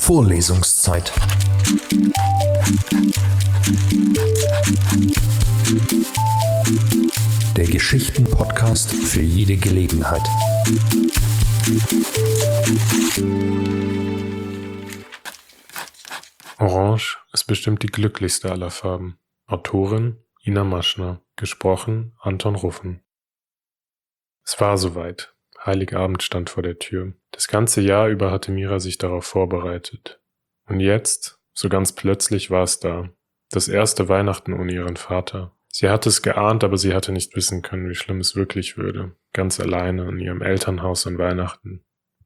Vorlesungszeit. Der Geschichten-Podcast für jede Gelegenheit. Orange ist bestimmt die glücklichste aller Farben. Autorin Ina Maschner. Gesprochen Anton Ruffen. Es war soweit. Heiligabend stand vor der Tür. Das ganze Jahr über hatte Mira sich darauf vorbereitet. Und jetzt, so ganz plötzlich, war es da. Das erste Weihnachten ohne ihren Vater. Sie hatte es geahnt, aber sie hatte nicht wissen können, wie schlimm es wirklich würde. Ganz alleine in ihrem Elternhaus an Weihnachten.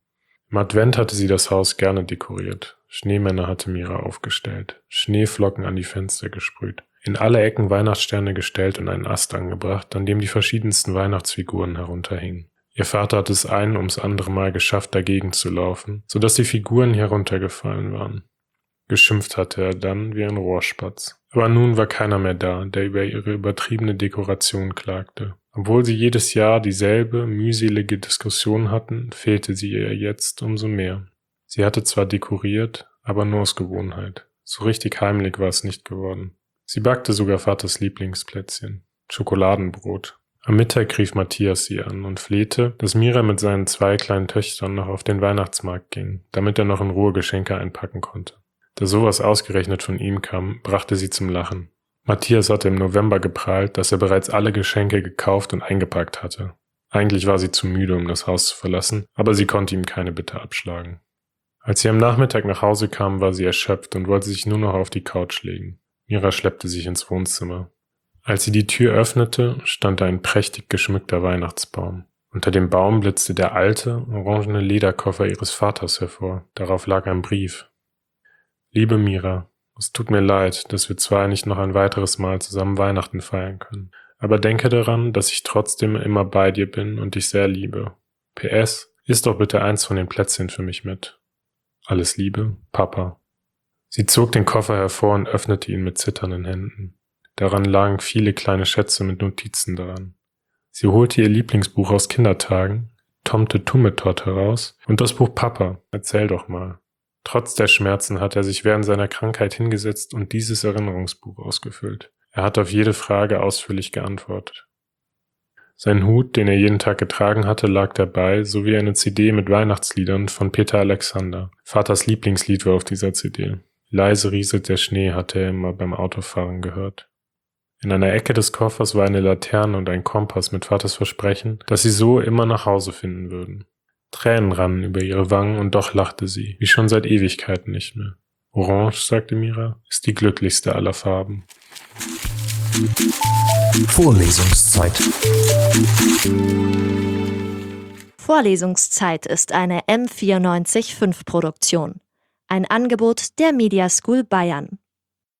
Im Advent hatte sie das Haus gerne dekoriert. Schneemänner hatte Mira aufgestellt, Schneeflocken an die Fenster gesprüht, in alle Ecken Weihnachtssterne gestellt und einen Ast angebracht, an dem die verschiedensten Weihnachtsfiguren herunterhingen. Ihr Vater hatte es ein ums andere Mal geschafft, dagegen zu laufen, sodass die Figuren heruntergefallen waren. Geschimpft hatte er dann wie ein Rohrspatz. Aber nun war keiner mehr da, der über ihre übertriebene Dekoration klagte. Obwohl sie jedes Jahr dieselbe mühselige Diskussion hatten, fehlte sie ihr jetzt umso mehr. Sie hatte zwar dekoriert, aber nur aus Gewohnheit. So richtig heimlich war es nicht geworden. Sie backte sogar Vaters Lieblingsplätzchen, Schokoladenbrot. Am Mittag rief Matthias sie an und flehte, dass Mira mit seinen 2 kleinen Töchtern noch auf den Weihnachtsmarkt ging, damit er noch in Ruhe Geschenke einpacken konnte. Da sowas ausgerechnet von ihm kam, brachte sie zum Lachen. Matthias hatte im November geprahlt, dass er bereits alle Geschenke gekauft und eingepackt hatte. Eigentlich war sie zu müde, um das Haus zu verlassen, aber sie konnte ihm keine Bitte abschlagen. Als sie am Nachmittag nach Hause kam, war sie erschöpft und wollte sich nur noch auf die Couch legen. Mira schleppte sich ins Wohnzimmer. Als sie die Tür öffnete, stand da ein prächtig geschmückter Weihnachtsbaum. Unter dem Baum blitzte der alte, orangene Lederkoffer ihres Vaters hervor. Darauf lag ein Brief. Liebe Mira, es tut mir leid, dass wir zwei nicht noch ein weiteres Mal zusammen Weihnachten feiern können. Aber denke daran, dass ich trotzdem immer bei dir bin und dich sehr liebe. PS, iss doch bitte eins von den Plätzchen für mich mit. Alles Liebe, Papa. Sie zog den Koffer hervor und öffnete ihn mit zitternden Händen. Daran lagen viele kleine Schätze mit Notizen daran. Sie holte ihr Lieblingsbuch aus Kindertagen, Tomte Tummetott heraus und das Buch Papa, erzähl doch mal. Trotz der Schmerzen hat er sich während seiner Krankheit hingesetzt und dieses Erinnerungsbuch ausgefüllt. Er hat auf jede Frage ausführlich geantwortet. Sein Hut, den er jeden Tag getragen hatte, lag dabei, sowie eine CD mit Weihnachtsliedern von Peter Alexander. Vaters Lieblingslied war auf dieser CD. Leise rieselt der Schnee, hatte er immer beim Autofahren gehört. In einer Ecke des Koffers war eine Laterne und ein Kompass mit Vaters Versprechen, dass sie so immer nach Hause finden würden. Tränen rannen über ihre Wangen und doch lachte sie, wie schon seit Ewigkeiten nicht mehr. Orange, sagte Mira, ist die glücklichste aller Farben. Vorlesungszeit. Vorlesungszeit ist eine M94.5 Produktion. Ein Angebot der Media School Bayern.